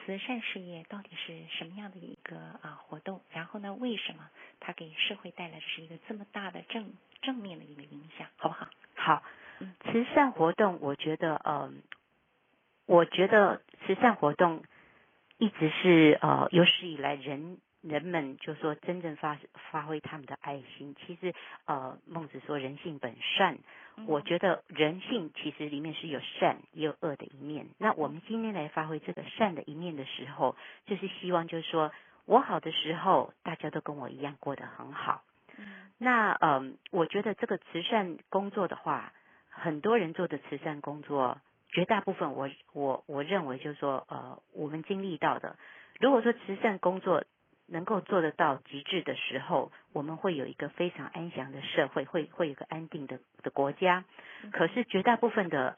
慈善事业到底是什么样的一个活动？然后呢，为什么它给社会带来的是一个这么大的正面的一个影响，好不好？ 好，慈善活动，我觉得慈善活动一直是有史以来人们就说真正发挥他们的爱心。其实孟子说人性本善，我觉得人性其实里面是有善也有恶的一面。那我们今天来发挥这个善的一面的时候，就是希望就是说我好的时候，大家都跟我一样过得很好。那我觉得这个慈善工作的话，很多人做的慈善工作，绝大部分我认为就是说我们经历到的，如果说慈善工作能够做得到极致的时候，我们会有一个非常安详的社会，会有一个安定的国家。可是绝大部分的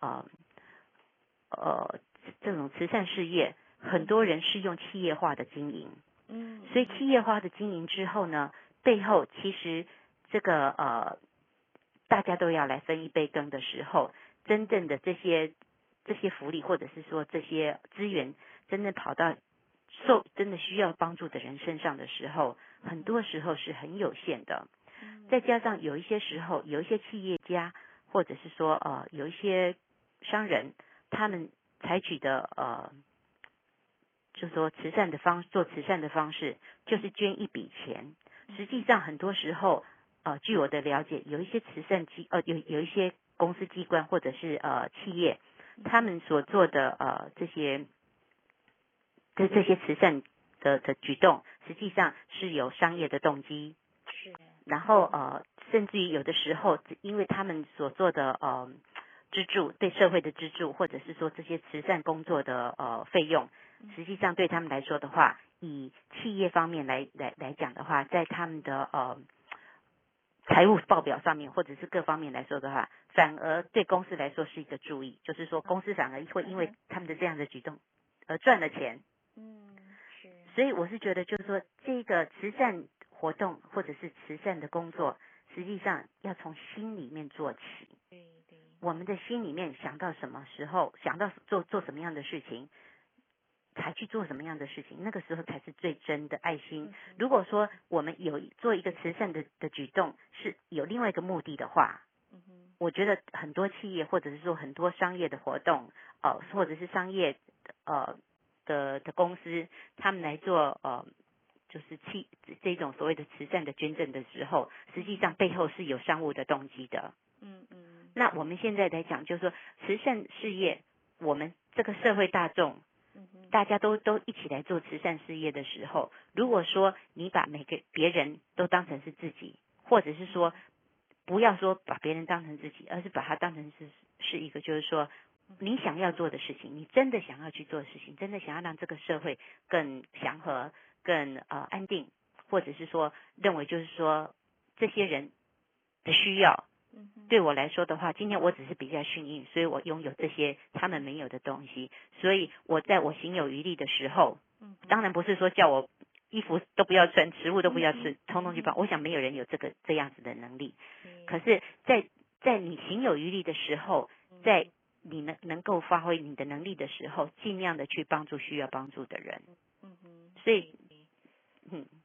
这种慈善事业，很多人是用企业化的经营。所以企业化的经营之后呢，背后其实这个大家都要来分一杯羹的时候，真正的这些福利或者是说这些资源真正跑到真的需要帮助的人身上的时候，很多时候是很有限的。再加上有一些时候，有一些企业家或者是说有一些商人，他们采取的就是说做慈善的方式，就是捐一笔钱。实际上很多时候据我的了解，有一些慈善有一些公司机关或者是企业，他们所做的这些慈善的举动，实际上是有商业的动机。 是。 然后甚至于有的时候，因为他们所做的资助，对社会的资助，或者是说这些慈善工作的费用，实际上对他们来说的话，以企业方面来讲的话，在他们的财务报表上面或者是各方面来说的话，反而对公司来说是一个注意，就是说公司反而会因为他们的这样的举动而赚了钱。 是。 所以我是觉得就是说这个慈善活动或者是慈善的工作，实际上要从心里面做起。 对。 我们的心里面想到什么时候，想到做什么样的事情，才去做什么样的事情，那个时候才是最真的爱心。如果说我们做一个慈善的举动是有另外一个目的的话，我觉得很多企业或者是说很多商业的活动或者是商业的公司，他们来做就是这种所谓的慈善的捐赠的时候，实际上背后是有商务的动机的。那我们现在来讲就是说慈善事业，我们这个社会大众大家都一起来做慈善事业的时候，如果说你把别人都当成是自己，或者是说不要说把别人当成自己，而是把它当成是一个就是说你想要做的事情，你真的想要去做的事情，真的想要让这个社会更祥和更安定，或者是说认为就是说这些人的需要，对我来说的话，今天我只是比较幸运，所以我拥有这些他们没有的东西，所以我在我行有余力的时候，当然不是说叫我衣服都不要穿，食物都不要吃，通通去帮。我想没有人有这样子的能力。可是在你行有余力的时候，在你能够发挥你的能力的时候，尽量的去帮助需要帮助的人。所以